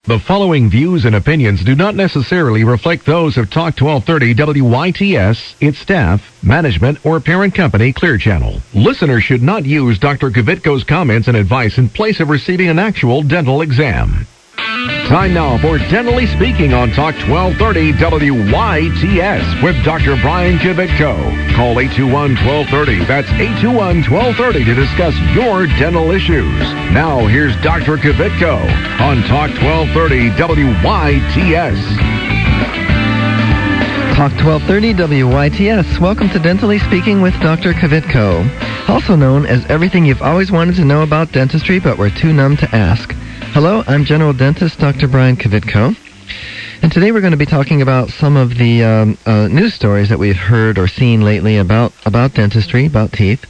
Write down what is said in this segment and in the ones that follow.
The following views and opinions do not necessarily reflect those of Talk 1230 WYTS, its staff, management, or parent company, Clear Channel. Listeners should not use Dr. Kvitko's comments and advice in place of receiving an actual dental exam. Time now for Dentally Speaking on Talk 1230 WYTS with Dr. Brian Kvitko. Call 821-1230. That's 821-1230 to discuss your dental issues. Now, here's Dr. Kvitko on Talk 1230 WYTS. Talk 1230 WYTS. Welcome to Dentally Speaking with Dr. Kvitko, also known as everything you've always wanted to know about dentistry but were too numb to ask. Hello, I'm General Dentist Dr. Brian Kvitko, and today we're going to be talking about some of the news stories that we've heard or seen lately about dentistry, about teeth.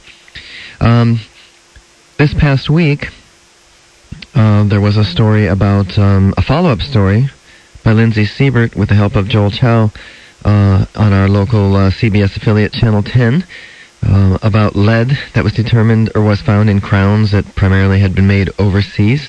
This past week, there was a story about a follow-up story by Lindsay Siebert with the help of Joel Chow on our local CBS affiliate Channel 10 about lead that was determined or was found in crowns that primarily had been made overseas.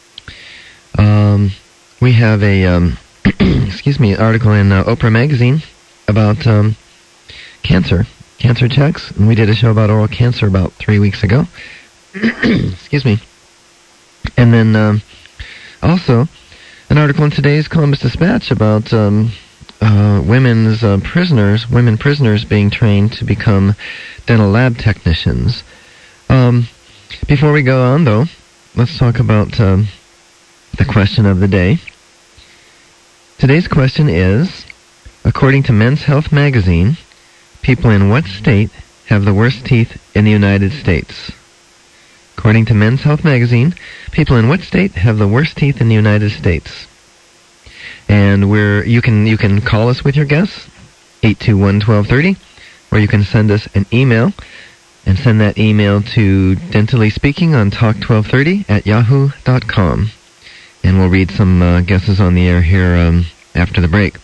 We have a an article in Oprah magazine about cancer checks, and we did a show about oral cancer about 3 weeks ago. Excuse me. And then also an article in today's Columbus Dispatch about women prisoners being trained to become dental lab technicians. Before we go on, though, let's talk about the question of the day. Today's question is, according to Men's Health magazine, people in what state have the worst teeth in the United States? According to Men's Health magazine, people in what state have the worst teeth in the United States? And you can call us with your guess, 821-1230, or you can send us an email, and send that email to Dentally Speaking on talk1230@yahoo.com. And we'll read some guesses on the air here after the break.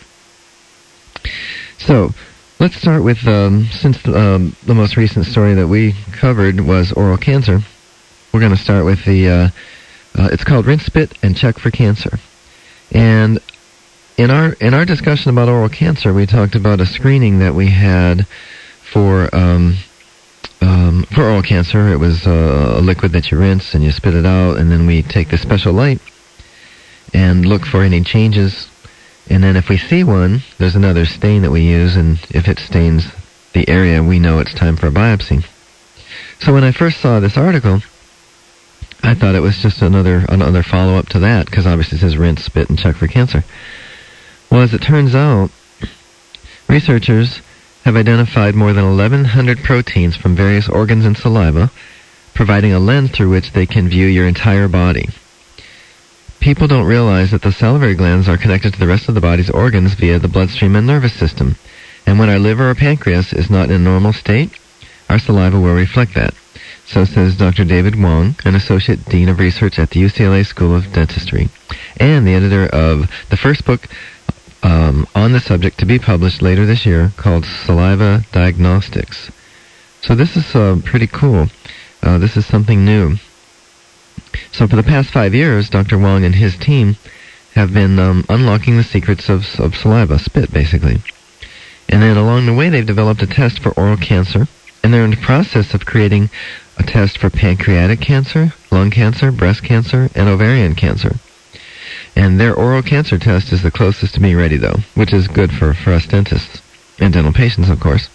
So, let's start with, since the most recent story that we covered was oral cancer, we're going to start with the, it's called Rinse, Spit, and Check for Cancer. And in our discussion about oral cancer, we talked about a screening that we had for oral cancer. It was a liquid that you rinse and you spit it out, and then we take this special light and look for any changes, and then if we see one, there's another stain that we use, and if it stains the area, we know it's time for a biopsy. So when I first saw this article, I thought it was just another follow-up to that, because obviously it says rinse, spit, and check for cancer. Well, as it turns out, researchers have identified more than 1,100 proteins from various organs and saliva, providing a lens through which they can view your entire body. People don't realize that the salivary glands are connected to the rest of the body's organs via the bloodstream and nervous system. And when our liver or pancreas is not in a normal state, our saliva will reflect that. So says Dr. David Wong, an Associate Dean of Research at the UCLA School of Dentistry, and the editor of the first book on the subject to be published later this year called Saliva Diagnostics. So this is pretty cool. This is something new. So for the past 5 years, Dr. Wong and his team have been unlocking the secrets of saliva, spit, basically. And then along the way, they've developed a test for oral cancer, and they're in the process of creating a test for pancreatic cancer, lung cancer, breast cancer, and ovarian cancer. And their oral cancer test is the closest to being ready, though, which is good for us dentists and dental patients, of course.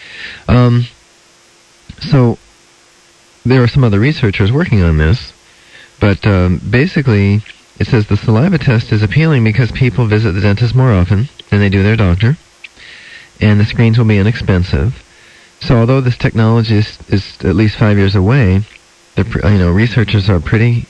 So there are some other researchers working on this. But basically, it says the saliva test is appealing because people visit the dentist more often than they do their doctor, and the screens will be inexpensive. So although this technology is at least 5 years away, researchers are pretty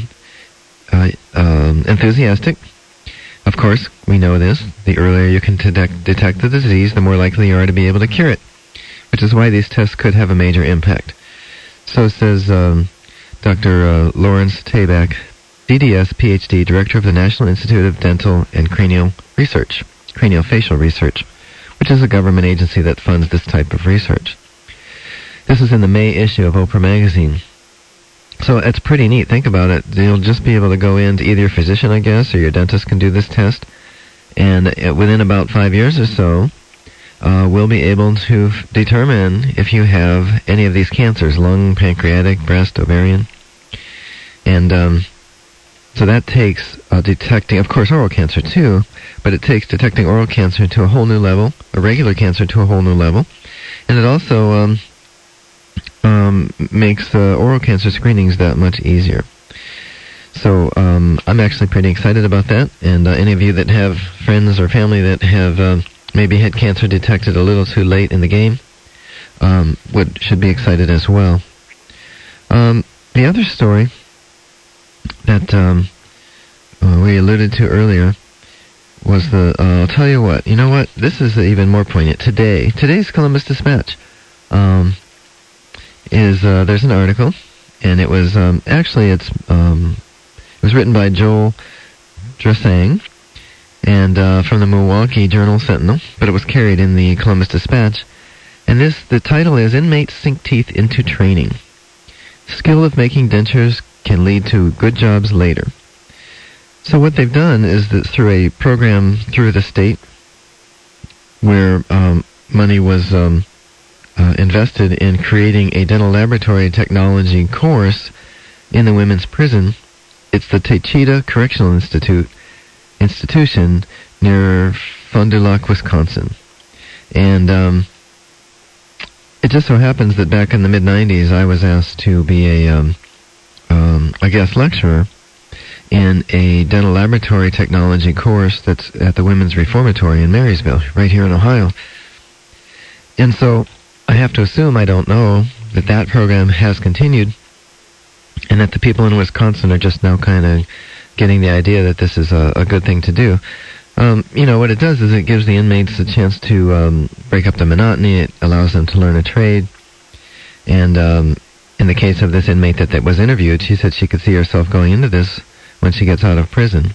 enthusiastic. Of course, we know this. The earlier you can detect the disease, the more likely you are to be able to cure it, which is why these tests could have a major impact. So says Dr. Lawrence Tabak, DDS, PhD, Director of the National Institute of Dental and Craniofacial Research, which is a government agency that funds this type of research. This is in the May issue of Oprah magazine. So it's pretty neat. Think about it. You'll just be able to go in to either your physician, I guess, or your dentist can do this test. And within about 5 years or so, we'll be able to determine if you have any of these cancers, lung, pancreatic, breast, ovarian. And so that takes detecting, of course, oral cancer too, but it takes detecting oral cancer to a whole new level, a regular cancer to a whole new level. And it also makes oral cancer screenings that much easier. So I'm actually pretty excited about that. And any of you that have friends or family that have maybe had cancer detected a little too late in the game should be excited as well. The other story that we alluded to earlier was I'll tell you what, you know what, this is even more poignant. Today's Columbus Dispatch there's an article, and it was it was written by Joel Dressang, and from the Milwaukee Journal-Sentinel, but it was carried in the Columbus Dispatch. And the title is "Inmates Sink Teeth into Training. Skill of making dentures can lead to good jobs later." So what they've done is that through a program through the state where money was invested in creating a dental laboratory technology course in the women's prison, it's the Techita Correctional Institution near Fond du Lac, Wisconsin. And it just so happens that back in the mid-'90s, I was asked to be a guest lecturer in a dental laboratory technology course that's at the Women's Reformatory in Marysville, right here in Ohio. And so I have to assume, I don't know, that program has continued, and that the people in Wisconsin are just now kind of getting the idea that this is a good thing to do. What it does is it gives the inmates a chance to break up the monotony. It allows them to learn a trade. And in the case of this inmate that was interviewed, she said she could see herself going into this when she gets out of prison.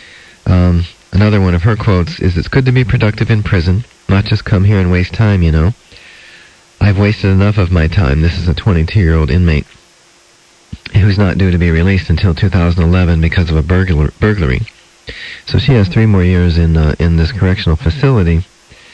Another one of her quotes is, "It's good to be productive in prison, not just come here and waste time, you know. I've wasted enough of my time." This is a 22-year-old inmate who's not due to be released until 2011 because of a burglary. So she has 3 more years in this correctional facility,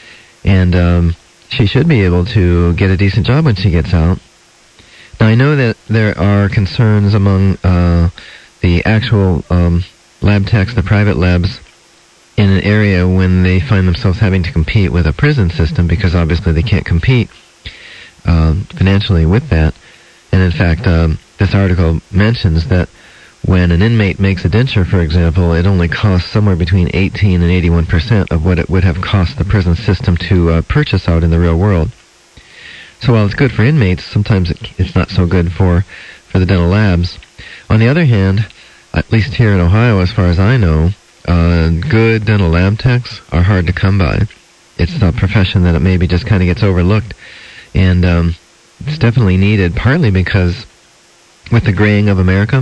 and she should be able to get a decent job when she gets out. Now, I know that there are concerns among the actual lab techs, the private labs, in an area when they find themselves having to compete with a prison system, because obviously they can't compete financially with that. And in fact, this article mentions that when an inmate makes a denture, for example, it only costs somewhere between 18 and 81% of what it would have cost the prison system to purchase out in the real world. So while it's good for inmates, sometimes it's not so good for the dental labs. On the other hand, at least here in Ohio, as far as I know, good dental lab techs are hard to come by. It's a profession that it maybe just kind of gets overlooked. And it's definitely needed, partly because with the graying of America,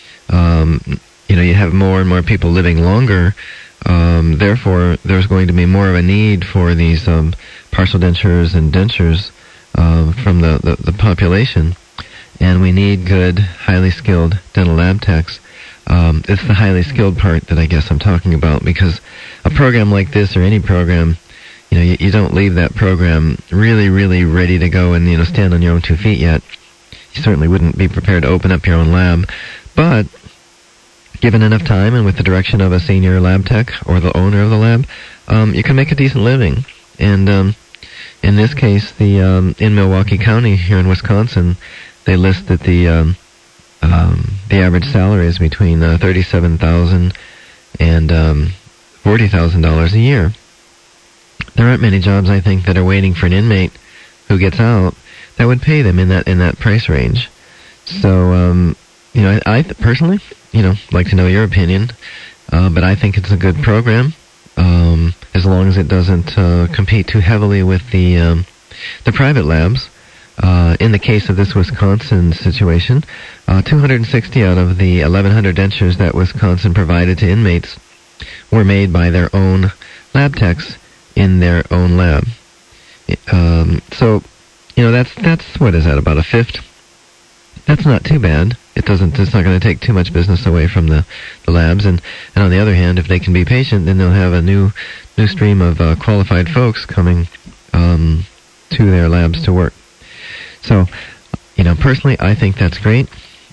you have more and more people living longer. Therefore, there's going to be more of a need for these partial dentures and dentures from the population. And we need good, highly skilled dental lab techs. It's the highly skilled part that I guess I'm talking about, because a program like this, or any program, you don't leave that program really, really ready to go and, stand on your own 2 feet yet. You certainly wouldn't be prepared to open up your own lab. But given enough time and with the direction of a senior lab tech or the owner of the lab, you can make a decent living. And in this case, in Milwaukee County here in Wisconsin, they list that the average salary is between $37,000 and $40,000 a year. There aren't many jobs, I think, that are waiting for an inmate who gets out that would pay them in that price range. So, I personally, like to know your opinion, but I think it's a good program, as long as it doesn't compete too heavily with the private labs. In the case of this Wisconsin situation, 260 out of the 1,100 dentures that Wisconsin provided to inmates were made by their own lab techs in their own lab. So, that's what is that, about a fifth? That's not too bad. It's not going to take too much business away from the labs. And on the other hand, if they can be patient, then they'll have a new stream of qualified folks coming to their labs to work. So, personally, I think that's great.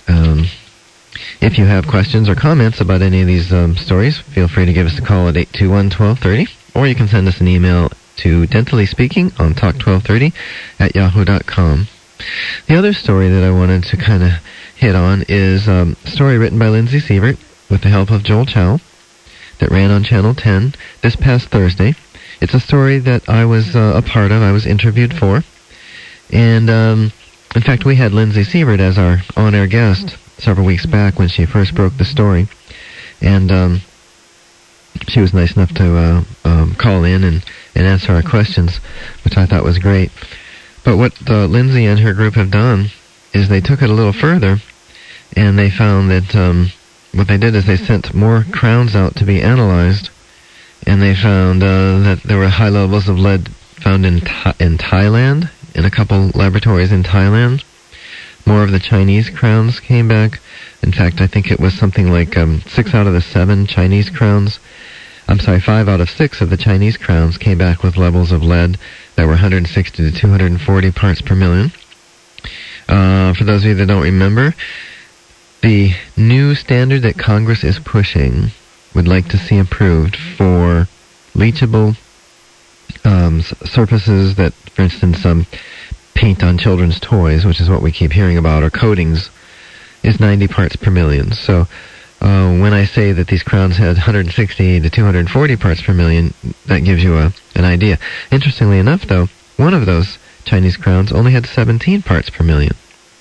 If you have questions or comments about any of these stories, feel free to give us a call at 821-1230, or you can send us an email to dentalyspeaking on talk1230@yahoo.com. The other story that I wanted to kind of hit on is a story written by Lindsay Sievert with the help of Joel Chow that ran on Channel 10 this past Thursday. It's a story that I was a part of, I was interviewed for, and in fact we had Lindsay Sievert as our on-air guest several weeks back when she first broke the story, and she was nice enough to call in and answer our questions, which I thought was great. But what Lindsay and her group have done is they took it a little further, and they found that what they did is they sent more crowns out to be analyzed, and they found that there were high levels of lead found in Thailand, in a couple laboratories in Thailand. More of the Chinese crowns came back. In fact, I think it was something like 6 out of the 7 Chinese crowns. 5 out of 6 of the Chinese crowns came back with levels of lead that were 160 to 240 parts per million. For those of you that don't remember, the new standard that Congress is pushing would like to see approved for leachable surfaces that, for instance, paint on children's toys, which is what we keep hearing about, or coatings, is 90 parts per million. So when I say that these crowns had 160 to 240 parts per million, that gives you an idea. Interestingly enough, though, one of those Chinese crowns only had 17 parts per million.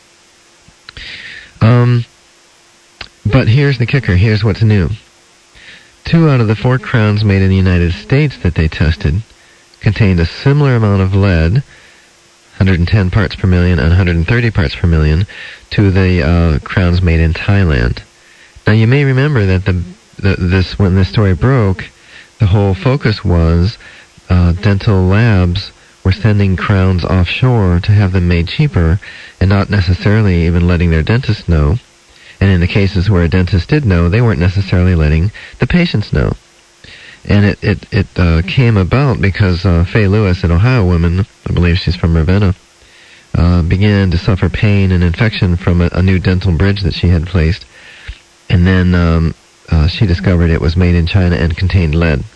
But here's the kicker. Here's what's new. 2 out of the 4 crowns made in the United States that they tested contained a similar amount of lead, 110 parts per million and 130 parts per million, to the crowns made in Thailand. Now, you may remember that when this story broke, the whole focus was dental labs were sending crowns offshore to have them made cheaper, and not necessarily even letting their dentists know. And in the cases where a dentist did know, they weren't necessarily letting the patients know. And it came about because Faye Lewis, an Ohio woman, I believe she's from Ravenna, began to suffer pain and infection from a new dental bridge that she had placed. And then she discovered it was made in China and contained lead.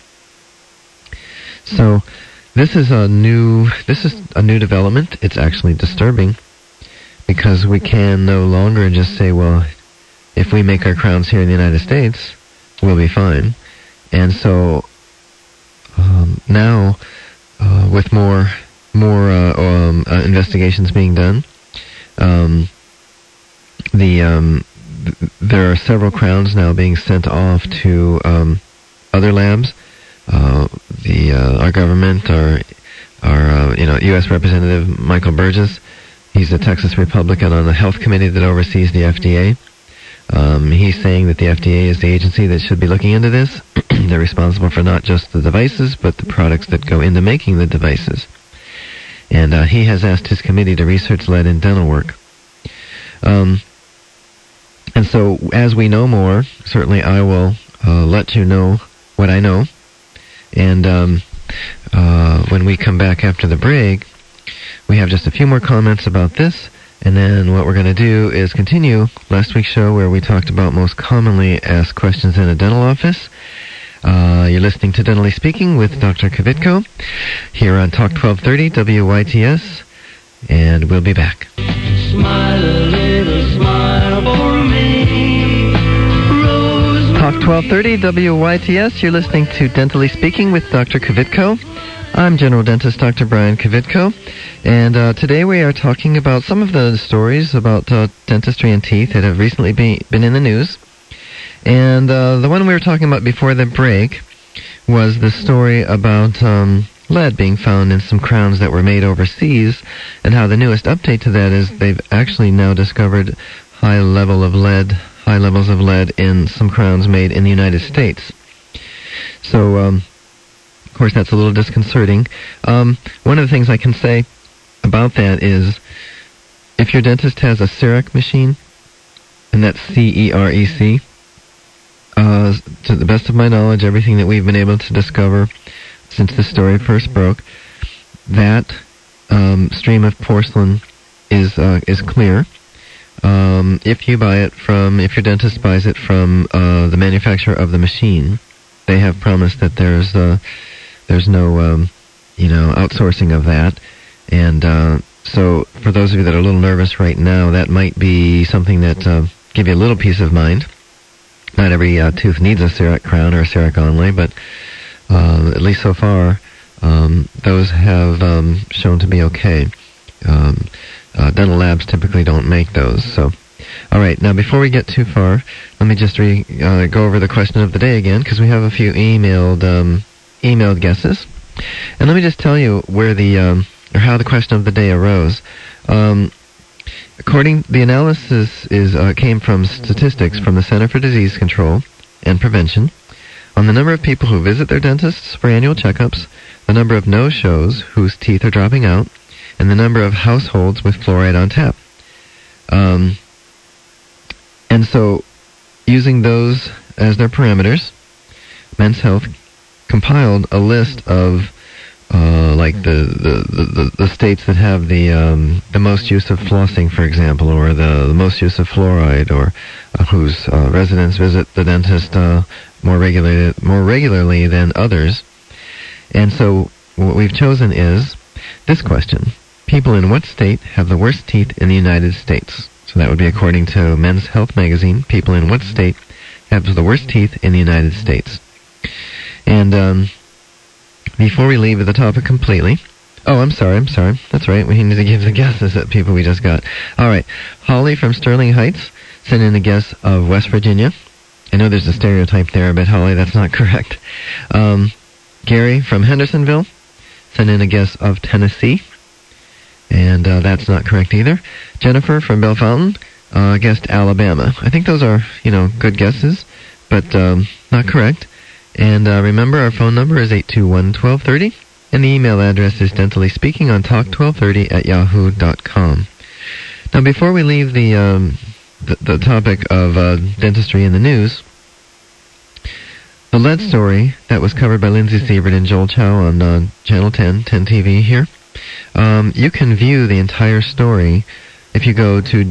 So this is a new development. It's actually disturbing, because we can no longer just say, well, if we make our crowns here in the United States, we'll be fine. And so now, with more investigations being done, there are several crowns now being sent off to other labs. Our government, our U.S. Representative Michael Burgess, he's a Texas Republican on the Health Committee that oversees the FDA. He's saying that the FDA is the agency that should be looking into this. They're responsible for not just the devices, but the products that go into making the devices. And he has asked his committee to research lead in dental work. And so, as we know more, certainly I will let you know what I know. And when we come back after the break, we have just a few more comments about this. And then what we're going to do is continue last week's show, where we talked about most commonly asked questions in a dental office. You're listening to Dentally Speaking with Dr. Kvitko here on Talk 1230 WYTS, and we'll be back. Smile a little smile for me. Talk 1230 WYTS, you're listening to Dentally Speaking with Dr. Kvitko. I'm General Dentist Dr. Brian Kvitko, and today we are talking about some of the stories about dentistry and teeth that have recently been in the news. And the one we were talking about before the break was the story about lead being found in some crowns that were made overseas, and how the newest update to that is they've actually now discovered high levels of lead in some crowns made in the United States. So, of course, that's a little disconcerting. One of the things I can say about that is, if your dentist has a CEREC machine, and that's CEREC. To the best of my knowledge, everything that we've been able to discover since the story first broke, that stream of porcelain is clear. If you buy it from, if your dentist buys it from the manufacturer of the machine, they have promised that there's no outsourcing of that, and so for those of you that are a little nervous right now, that might be something that give you a little peace of mind. Not every tooth needs a CEREC crown or a CEREC onlay, but at least so far, those have shown to be okay. Dental labs typically don't make those. So, all right. Now, before we get too far, let me just go over the question of the day again, because we have a few emailed guesses, and let me just tell you where or how the question of the day arose. The analysis came from statistics from the Center for Disease Control and Prevention on the number of people who visit their dentists for annual checkups, the number of no-shows whose teeth are dropping out, and the number of households with fluoride on tap. And so, using those as their parameters, Men's Health compiled a list of like the states that have the most use of flossing, for example, or the most use of fluoride, or whose residents visit the dentist more regularly than others. And so what we've chosen is this question: people in what state have the worst teeth in the United States? So that would be according to Men's Health magazine. People in what state have the worst teeth in the United States? And before we leave the topic completely... Oh, I'm sorry. That's right. We need to give the guesses at people we just got. All right. Holly from Sterling Heights sent in a guess of West Virginia. I know there's a stereotype there, but Holly, that's not correct. Gary from Hendersonville sent in a guess of Tennessee, and that's not correct either. Jennifer from Bellefontaine guessed Alabama. I think those are, good guesses, but not correct. And remember, our phone number is 821-1230, and the email address is dentallySpeaking@talk1230@yahoo.com. Now, before we leave the topic of dentistry in the news, the lead story that was covered by Lindsay Sievert and Joel Chow on Channel 10 TV here, you can view the entire story if you go to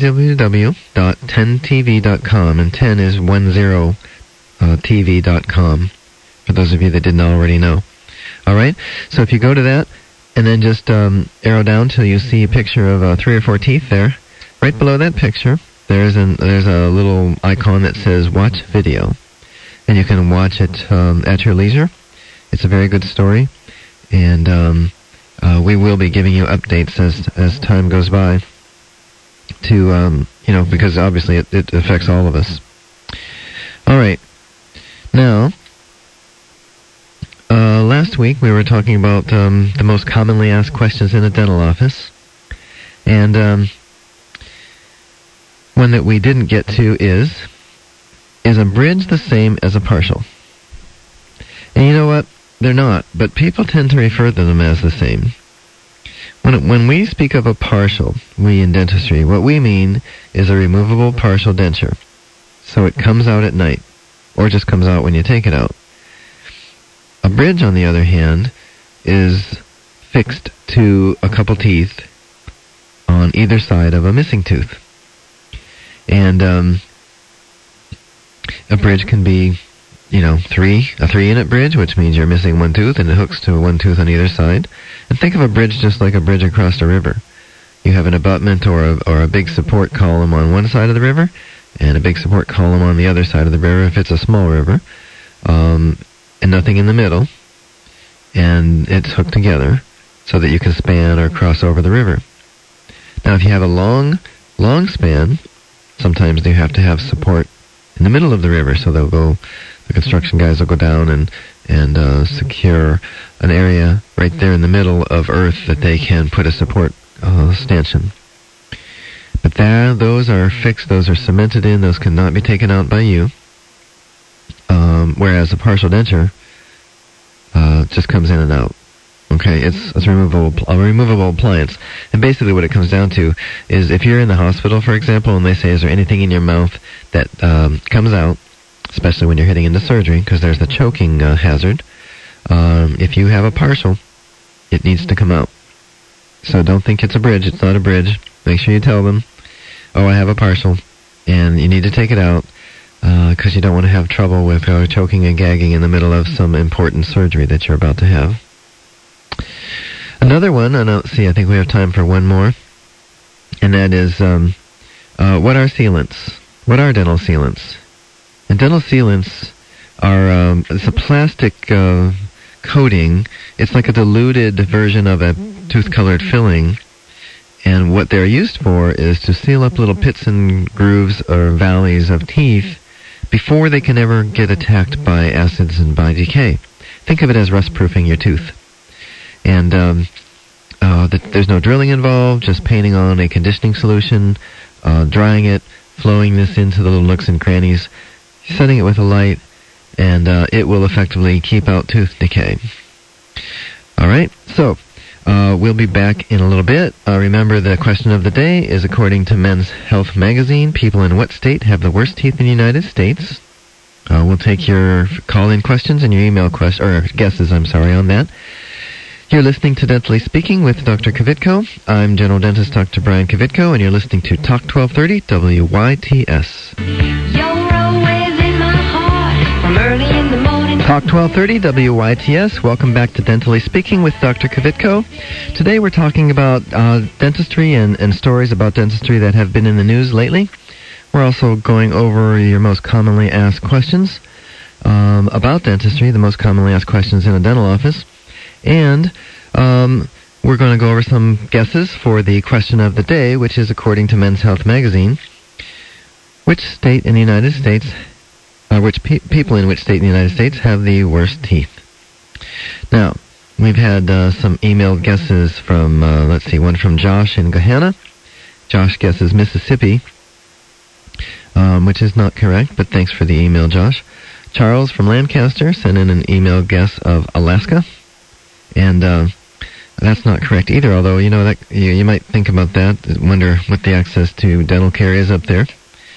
www.10tv.com, and 10 is 10. TV.com, for those of you that didn't already know. All right, so if you go to that and then just arrow down till you see a picture of 3 or 4 teeth there, right below that picture there's a little icon that says watch video, and you can watch it at your leisure. It's a very good story, and we will be giving you updates as time goes by to because obviously it affects all of us. All right. Now, last week we were talking about the most commonly asked questions in a dental office, and one that we didn't get to is a bridge the same as a partial? And you know what? They're not, but people tend to refer to them as the same. When we speak of a partial, we in dentistry, what we mean is a removable partial denture. So it comes out at night, or just comes out when you take it out. A bridge, on the other hand, is fixed to a couple teeth on either side of a missing tooth. And a bridge can be, a 3-unit bridge, which means you're missing one tooth and it hooks to one tooth on either side. And think of a bridge just like a bridge across a river. You have an abutment or a big support column on one side of the river, and a big support column on the other side of the river if it's a small river, and nothing in the middle, and it's hooked together so that you can span or cross over the river. Now, if you have a long span, sometimes you have to have support in the middle of the river, so the construction guys will go down and secure an area right there in the middle of earth that they can put a support stanchion. But those are fixed, those are cemented in, those cannot be taken out by you. Whereas a partial denture just comes in and out. Okay, it's a removable appliance. And basically what it comes down to is if you're in the hospital, for example, and they say, is there anything in your mouth that comes out, especially when you're heading into surgery, because there's the choking hazard, if you have a partial, it needs to come out. So don't think it's a bridge. It's not a bridge. Make sure you tell them, oh, I have a partial, and you need to take it out, because you don't want to have trouble with choking and gagging in the middle of some important surgery that you're about to have. Another one, I think we have time for one more, and that is, what are sealants? What are dental sealants? And dental sealants are, it's a plastic coating. It's like a diluted version of a tooth-colored filling, and what they're used for is to seal up little pits and grooves or valleys of teeth before they can ever get attacked by acids and by decay. Think of it as rust-proofing your tooth. And there's no drilling involved, just painting on a conditioning solution, drying it, flowing this into the little nooks and crannies, setting it with a light, and it will effectively keep out tooth decay. All right, so we'll be back in a little bit. Remember, the question of the day is, according to Men's Health magazine, people in what state have the worst teeth in the United States? We'll take your call-in questions and your email guesses on that. You're listening to Dentally Speaking with Dr. Kvitko. I'm General Dentist Dr. Brian Kvitko, and you're listening to Talk 1230 WYTS. You're always in my heart from early in the morning. Talk 1230 WYTS. Welcome back to Dentally Speaking with Dr. Kvitko. Today we're talking about dentistry and stories about dentistry that have been in the news lately. We're also going over your most commonly asked questions about dentistry, the most commonly asked questions in a dental office. And we're going to go over some guesses for the question of the day, which is, according to Men's Health magazine, which state in the United States, people in which state in the United States have the worst teeth? Now, we've had some emailed guesses from, one from Josh in Gahanna. Josh guesses Mississippi, which is not correct, but thanks for the email, Josh. Charles from Lancaster sent in an email guess of Alaska. And that's not correct either, although, that you might think about that, wonder what the access to dental care is up there.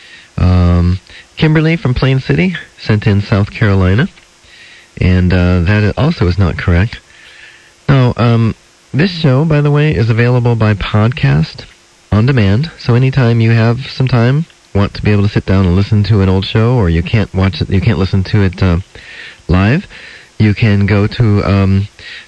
Kimberly from Plain City sent in South Carolina, and that also is not correct. Now, this show, by the way, is available by podcast on demand, so anytime you have some time, want to be able to sit down and listen to an old show, or you can't watch it, you can't listen to it live, you can go to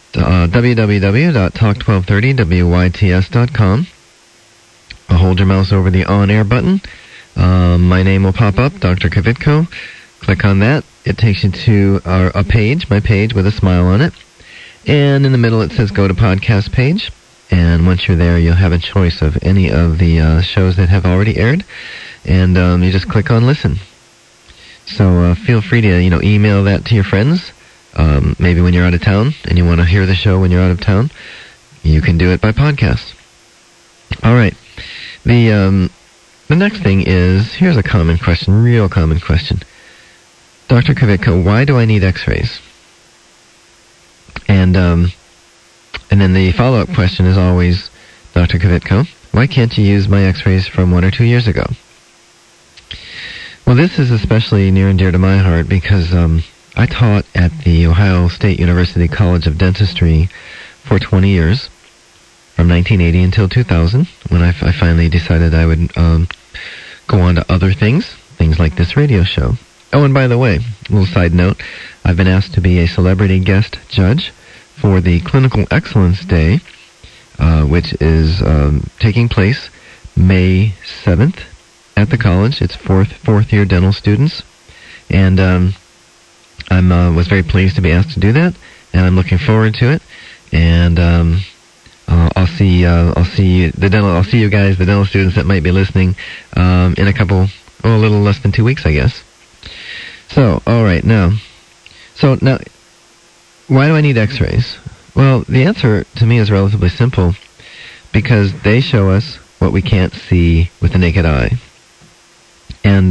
www.talk1230wyts.com. Hold your mouse over the on-air button. My name will pop up, Dr. Kvitko. Click on that. It takes you to my page with a smile on it. And in the middle it says go to podcast page. And once you're there, you'll have a choice of any of the shows that have already aired. And you just click on listen. So feel free to email that to your friends. Maybe when you're out of town and you want to hear the show when you're out of town, you can do it by podcast. All right. The next thing is, here's a common question, real common question. Dr. Kvitko, why do I need x-rays? And then the follow-up question is always, Dr. Kvitko, why can't you use my x-rays from 1 or 2 years ago? Well, this is especially near and dear to my heart because I taught at the Ohio State University College of Dentistry for 20 years, from 1980 until 2000, when I finally decided I would go on to other things like this radio show. Oh, and by the way, a little side note, I've been asked to be a celebrity guest judge for the Clinical Excellence Day, which is taking place May 7th at the college. It's fourth year dental students, and I was very pleased to be asked to do that, and I'm looking forward to it. And I'll see you guys, the dental students that might be listening, in a little less than 2 weeks, I guess. So, all right, now, why do I need X-rays? Well, the answer to me is relatively simple, because they show us what we can't see with the naked eye, and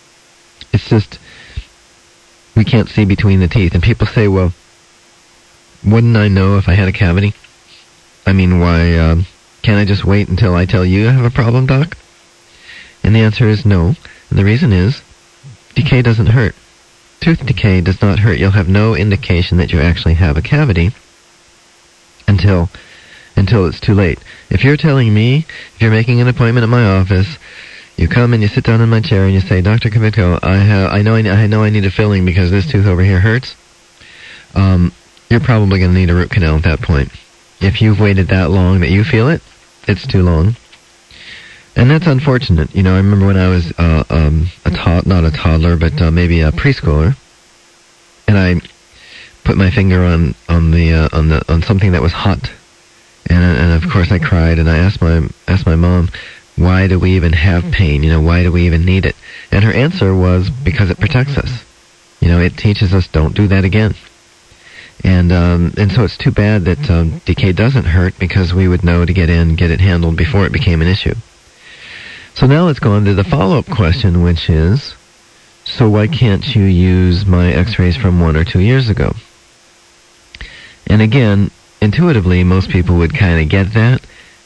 it's just we can't see between the teeth. And people say, well, wouldn't I know if I had a cavity? I mean, why can't I just wait until I tell you I have a problem, Doc? And the answer is no. And the reason is, decay doesn't hurt. Tooth decay does not hurt. You'll have no indication that you actually have a cavity until it's too late. If you're telling me, if you're making an appointment at my office, you come and you sit down in my chair and you say, Dr. Kvitko, I know I need a filling because this tooth over here hurts, you're probably going to need a root canal at that point. If you've waited that long that you feel it, it's too long. And that's unfortunate. You know, I remember when I was not a toddler, but maybe a preschooler, and I put my finger on something that was hot, and of course I cried, and I asked my mom, why do we even have pain? You know, why do we even need it? And her answer was, because it protects us. You know, it teaches us, don't do that again. And so it's too bad that decay doesn't hurt, because we would know to get it handled before it became an issue. So now let's go on to the follow-up question, which is, so why can't you use my x-rays from 1 or 2 years ago? And again, intuitively, most people would kind of get that,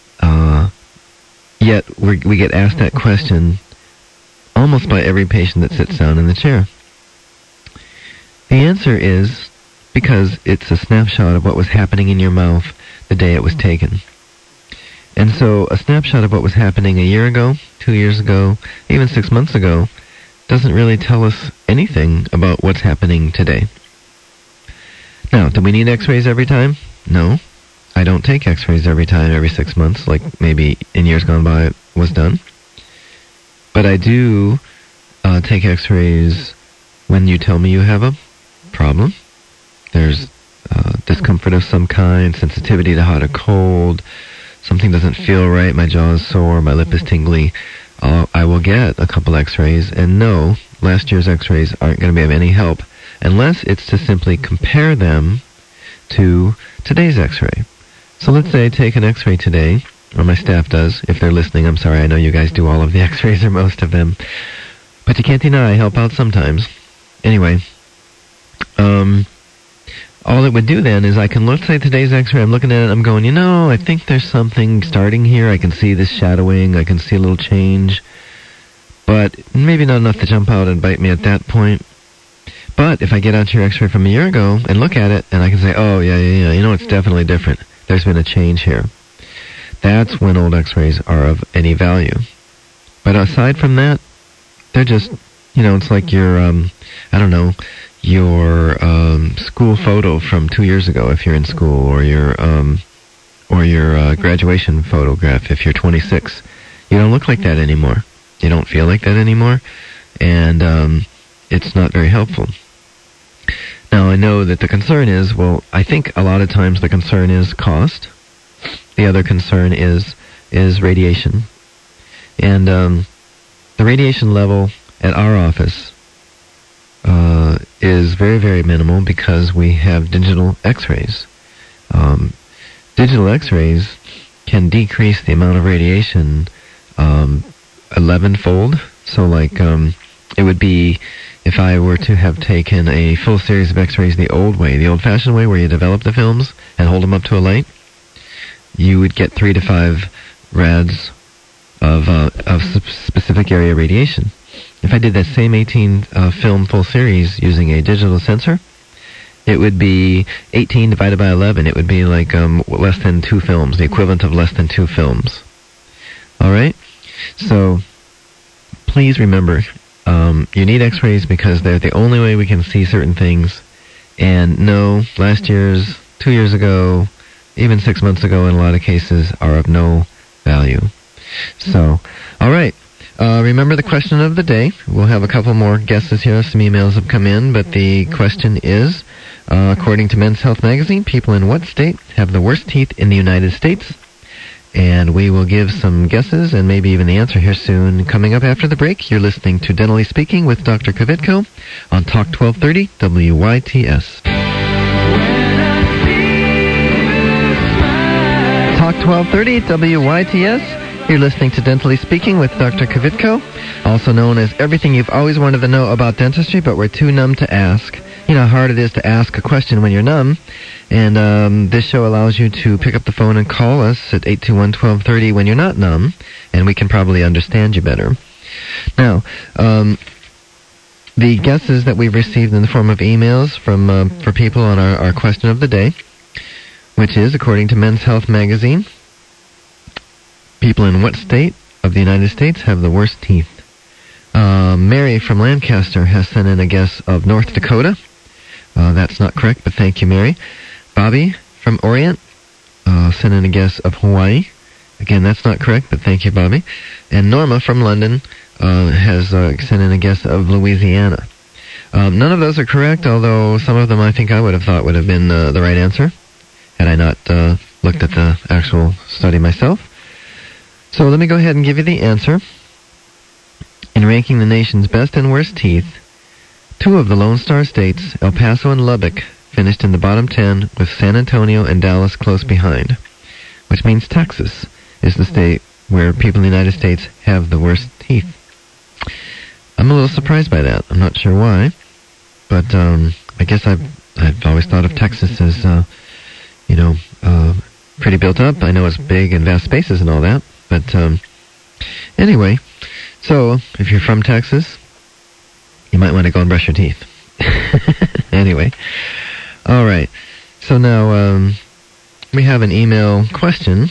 yet we get asked that question almost by every patient that sits down in the chair. The answer is because it's a snapshot of what was happening in your mouth the day it was taken. And so a snapshot of what was happening a year ago, 2 years ago, even 6 months ago, doesn't really tell us anything about what's happening today. Now, do we need x-rays every time? No. I don't take x-rays every 6 months, like maybe in years gone by it was done. But I do take x-rays when you tell me you have a problem. There's discomfort of some kind, sensitivity to hot or cold, something doesn't feel right, my jaw is sore, my lip is tingly, I will get a couple x-rays, and no, last year's x-rays aren't going to be of any help, unless it's to simply compare them to today's x-ray. So let's say I take an x-ray today, or my staff does, if they're listening. I'm sorry, I know you guys do all of the x-rays, or most of them, but you can't deny I help out sometimes. Anyway, all it would do then is I can look, say today's x-ray, I'm looking at it, I'm going, you know, I think there's something starting here. I can see this shadowing, I can see a little change, but maybe not enough to jump out and bite me at that point. But if I get out your x-ray from a year ago and look at it, and I can say, oh, yeah, you know, it's definitely different. There's been a change here. That's when old x-rays are of any value. But aside from that, they're just, you know, it's like your, I don't know, your school photo from 2 years ago if you're in school, or your graduation photograph if you're 26. You don't look like that anymore. You don't feel like that anymore, and it's not very helpful. Now, I know that the concern is, well, I think a lot of times the concern is cost. The other concern is radiation. And the radiation level at our office is very, very minimal because we have digital x-rays. Digital x-rays can decrease the amount of radiation 11-fold. So like it would be, if I were to have taken a full series of x-rays the old way, the old-fashioned way where you develop the films and hold them up to a light, you would get 3 to 5 rads of specific area radiation. If I did that same 18 film full series using a digital sensor, it would be 18 divided by 11. It would be like less than 2 films, the equivalent of less than 2 films. All right? So please remember, you need x-rays because they're the only way we can see certain things. And no, last year's, 2 years ago, even 6 months ago in a lot of cases are of no value. So, all right. Remember the question of the day. We'll have a couple more guesses here. Some emails have come in, but the question is, according to Men's Health magazine, people in what state have the worst teeth in the United States? And we will give some guesses and maybe even the answer here soon. Coming up after the break, you're listening to Dentally Speaking with Dr. Kvitko on Talk 1230 WYTS. Talk 1230 WYTS. You're listening to Dentally Speaking with Dr. Kvitko, also known as everything you've always wanted to know about dentistry, but we're too numb to ask. you know how hard it is to ask a question when you're numb. And this show allows you to pick up the phone and call us at 821-1230 when you're not numb, and we can probably understand you better. Now, the guesses that we've received in the form of emails from for people on our question of the day, which is, according to Men's Health magazine, people in what state of the United States have the worst teeth? Mary from Lancaster has sent in a guess of North Dakota. That's not correct, but thank you, Mary. Bobby from Orient sent in a guess of Hawaii. Again, that's not correct, but thank you, Bobby. And Norma from London has sent in a guess of Louisiana. None of those are correct, although some of them I think I would have thought would have been the right answer had I not looked at the actual study myself. So let me go ahead and give you the answer. In ranking the nation's best and worst teeth, 2 of the Lone Star states, El Paso and Lubbock, finished in the bottom 10, with San Antonio and Dallas close behind, which means Texas is the state where people in the United States have the worst teeth. I'm a little surprised by that. I'm not sure why, but I guess I've always thought of Texas as, pretty built up. I know it's big and vast spaces and all that, but anyway, so if you're from Texas, you might want to go and brush your teeth. Anyway, all right. So now we have an email question,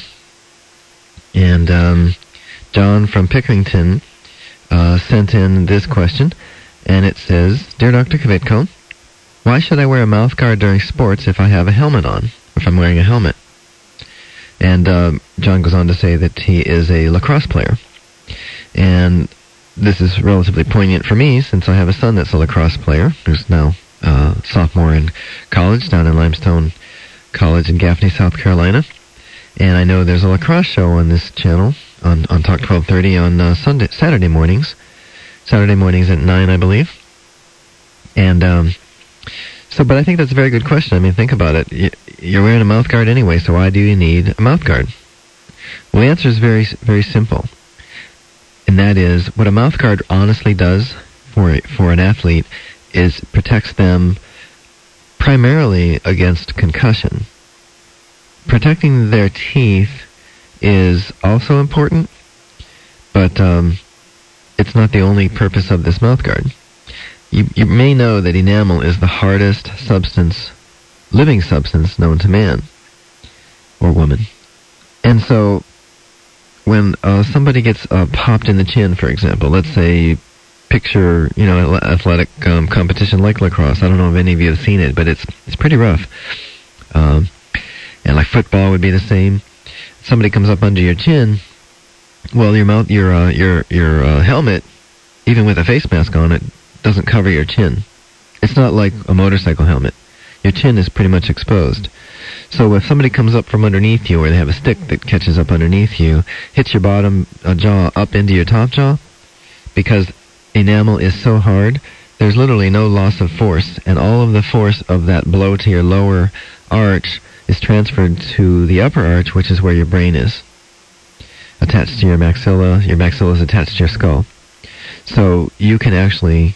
and John from Pickerington sent in this question, and it says, Dear Dr. Kvitko, why should I wear a mouth guard during sports if I have a helmet on, if I'm wearing a helmet? And John goes on to say that he is a lacrosse player. And this is relatively poignant for me, since I have a son that's a lacrosse player, who's now sophomore in college down in Limestone College in Gaffney, South Carolina. And I know there's a lacrosse show on this channel, on Talk 1230 on Saturday mornings. Saturday mornings at 9, I believe. And but I think that's a very good question. I mean, think about it. You're wearing a mouth guard anyway, so why do you need a mouth guard? Well, the answer is very, very simple. And that is, what a mouth guard honestly does for an athlete is protects them primarily against concussion. Protecting their teeth is also important, but it's not the only purpose of this mouth guard. You may know that enamel is the hardest living substance known to man or woman. And so when somebody gets popped in the chin, for example, let's say picture, athletic competition like lacrosse. I don't know if any of you have seen it, but it's pretty rough. And like football would be the same. Somebody comes up under your chin. Well, your helmet, even with a face mask on it, doesn't cover your chin. It's not like a motorcycle helmet. Your chin is pretty much exposed. So if somebody comes up from underneath you, or they have a stick that catches up underneath you, hits your bottom jaw up into your top jaw, because enamel is so hard, there's literally no loss of force, and all of the force of that blow to your lower arch is transferred to the upper arch, which is where your brain is, attached to your maxilla. Your maxilla is attached to your skull. So you can actually,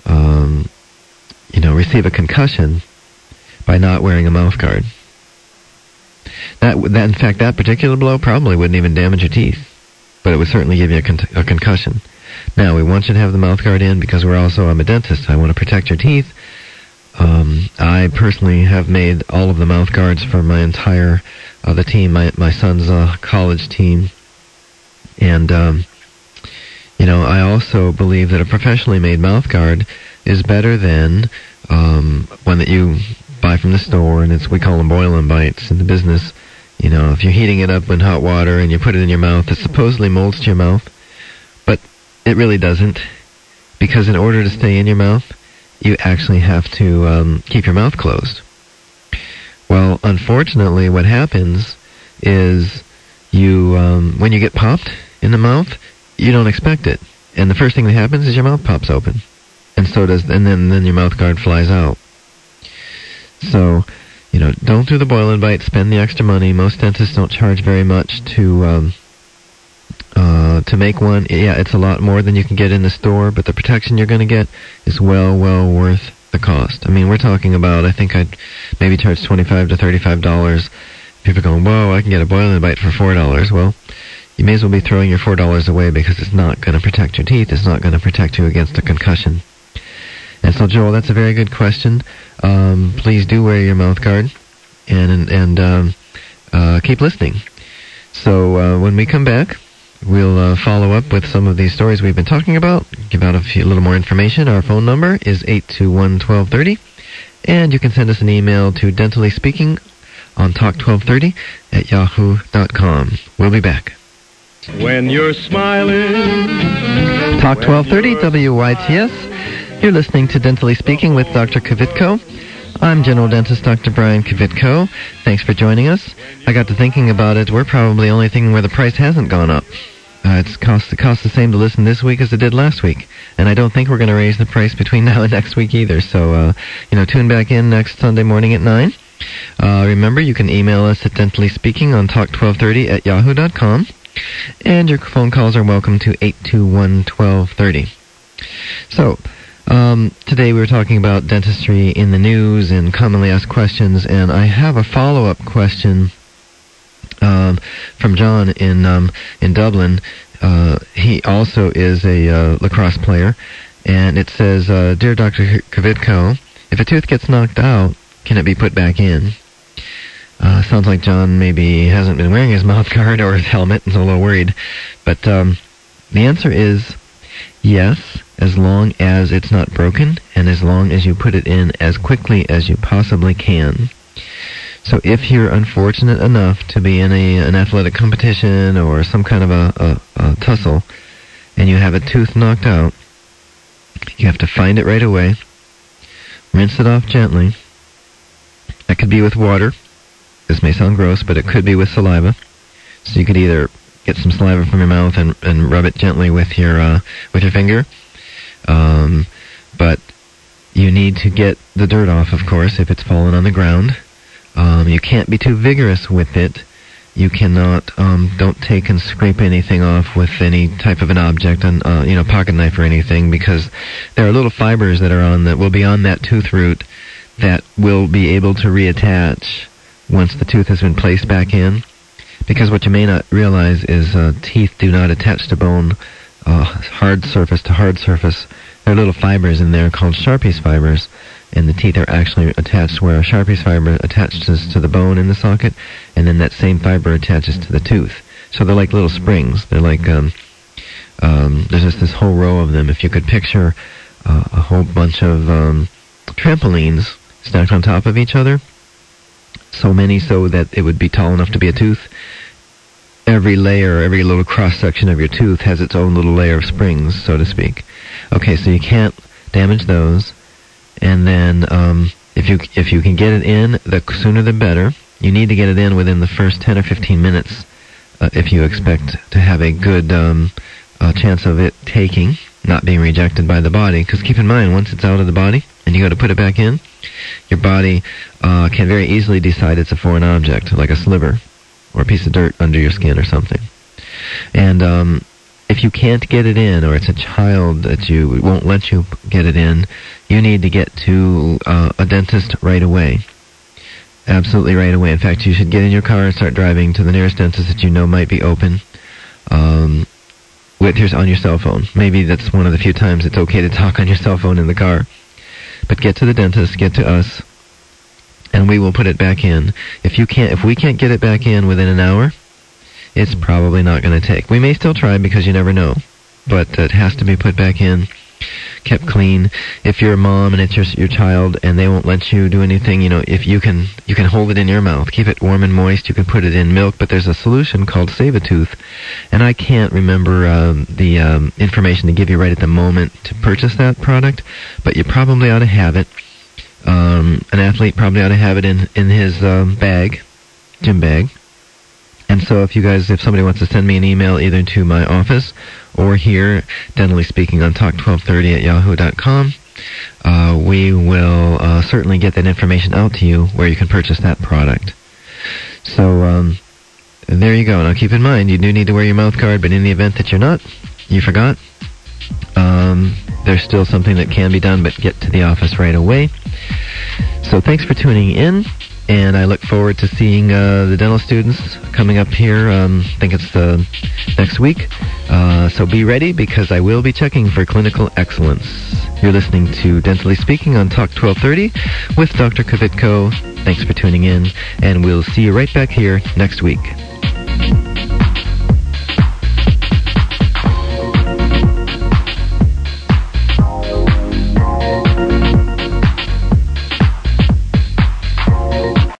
receive a concussion by not wearing a mouth guard. In fact, that particular blow probably wouldn't even damage your teeth, but it would certainly give you a concussion. Now, we want you to have the mouth guard in because I'm a dentist. I want to protect your teeth. I personally have made all of the mouth guards for my entire the team, my son's college team, and I also believe that a professionally made mouth guard is better than one that you buy from the store, and we call them boil and bites in the business. If you're heating it up in hot water and you put it in your mouth, it supposedly molds to your mouth, but it really doesn't, because in order to stay in your mouth, you actually have to keep your mouth closed. Well, unfortunately, what happens is when you get popped in the mouth, you don't expect it, and the first thing that happens is your mouth pops open, and then your mouth guard flies out. So, don't do the boil and bite. Spend the extra money. Most dentists don't charge very much to make one. Yeah, it's a lot more than you can get in the store, but the protection you're going to get is well worth the cost. I mean, we're talking about, I think I'd maybe charge $25 to $35. People are going, whoa, I can get a boiling bite for $4. Well, you may as well be throwing your $4 away because it's not going to protect your teeth. It's not going to protect you against a concussion. And so, Joel, that's a very good question. Please do wear your mouth guard and keep listening. So when we come back, we'll follow up with some of these stories we've been talking about, give out a little more information. Our phone number is 821-1230, and you can send us an email to dentallyspeaking on talk1230 at yahoo.com. We'll be back. When you're smiling, Talk 1230 WYTS. You're listening to Dentally Speaking with Dr. Kvitko. I'm General Dentist Dr. Brian Kvitko. Thanks for joining us. I got to thinking about it. We're probably only thinking where the price hasn't gone up. It costs the same to listen this week as it did last week. And I don't think we're going to raise the price between now and next week either. So, tune back in next Sunday morning at 9. Remember, you can email us at dentallyspeaking on talk1230 at yahoo.com. And your phone calls are welcome to 821-1230. So, today we were talking about dentistry in the news and commonly asked questions, and I have a follow-up question from John in Dublin. He also is a lacrosse player, and it says, Dear Dr. Kvitko, if a tooth gets knocked out, can it be put back in? Sounds like John maybe hasn't been wearing his mouth guard or his helmet and is a little worried. But the answer is yes, as long as it's not broken and as long as you put it in as quickly as you possibly can. So if you're unfortunate enough to be in an athletic competition or some kind of a tussle and you have a tooth knocked out, you have to find it right away, rinse it off gently. That could be with water. This may sound gross, but it could be with saliva. So you could either get some saliva from your mouth and rub it gently with your finger. But you need to get the dirt off, of course, if it's fallen on the ground. You can't be too vigorous with it. You cannot, don't take and scrape anything off with any type of an object, pocket knife or anything, because there are little fibers that will be on that tooth root that will be able to reattach once the tooth has been placed back in. Because what you may not realize is teeth do not attach to bone hard surface to hard surface. There are little fibers in there called Sharpie's fibers, and the teeth are actually attached where a Sharpie's fiber attaches to the bone in the socket, and then that same fiber attaches to the tooth. So they're like little springs. They're like, there's just this whole row of them. If you could picture a whole bunch of trampolines stacked on top of each other, so many so that it would be tall enough to be a tooth. Every layer, every little cross-section of your tooth has its own little layer of springs, so to speak. Okay, so you can't damage those. And then if you can get it in, the sooner the better. You need to get it in within the first 10 or 15 minutes if you expect to have a good chance of it taking, not being rejected by the body. Because keep in mind, once it's out of the body and you go to put it back in, your body can very easily decide it's a foreign object, like a sliver or a piece of dirt under your skin or something. And if you can't get it in, or it's a child that won't let you get it in, you need to get to a dentist right away. Absolutely right away. In fact, you should get in your car and start driving to the nearest dentist that you know might be open on your cell phone. Maybe that's one of the few times it's okay to talk on your cell phone in the car. But get to the dentist, get to us, and we will put it back in. If we can't get it back in within an hour, it's probably not going to take. We may still try because you never know, but it has to be put back in, kept clean. If you're a mom and it's your child and they won't let you do anything, if you can hold it in your mouth, keep it warm and moist. You can put it in milk, but there's a solution called Save-A-Tooth, and I can't remember the information to give you right at the moment to purchase that product, but you probably ought to have it. An athlete probably ought to have it in his bag, gym bag. And so if somebody wants to send me an email either to my office or here, Dentally Speaking on talk1230 at yahoo.com, we will certainly get that information out to you where you can purchase that product. So there you go. Now keep in mind, you do need to wear your mouth guard, but in the event that you forgot, there's still something that can be done, but get to the office right away. So thanks for tuning in, and I look forward to seeing the dental students coming up here. I think it's next week. So be ready, because I will be checking for clinical excellence. You're listening to Dentally Speaking on Talk 1230 with Dr. Kvitko. Thanks for tuning in, and we'll see you right back here next week.